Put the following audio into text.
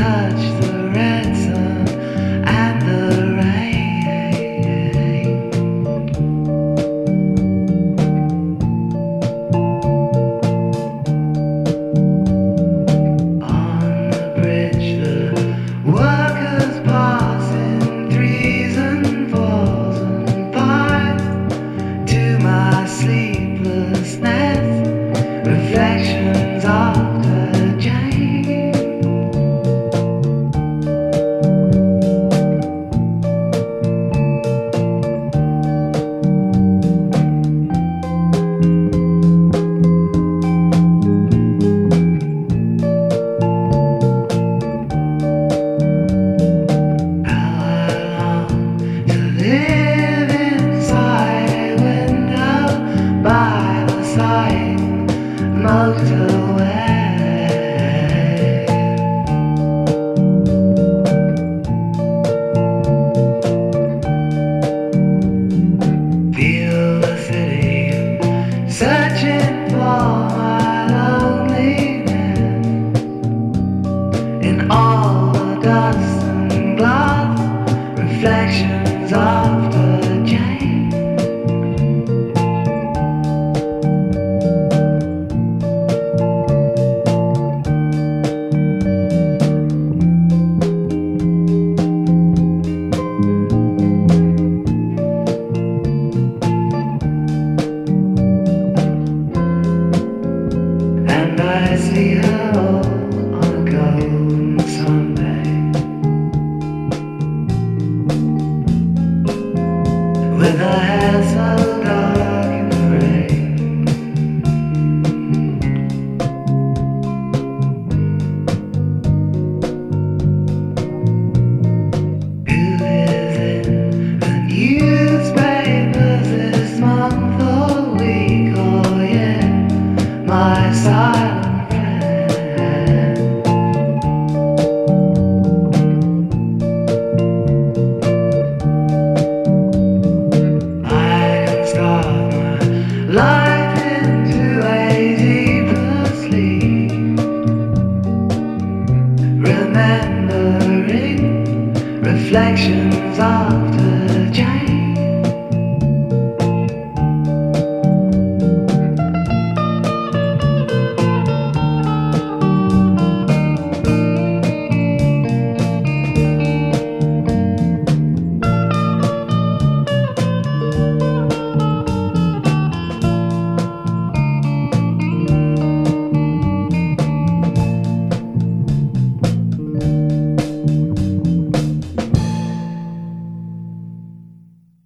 touch the red sun and the rain. On the bridge, the workers pass in threes and fours and fives. To my sleeplessness, reflections after change. How I long to live inside a window by the side motorway. Feel the city searching for my loneliness in all the dust and glass, reflections after change. And I see her on a golden Sunday, with her hair so dark in the rain. Who is in the newspapers this month or week or year? My silent friend. I can start my life into a deeper sleep, remembering reflections after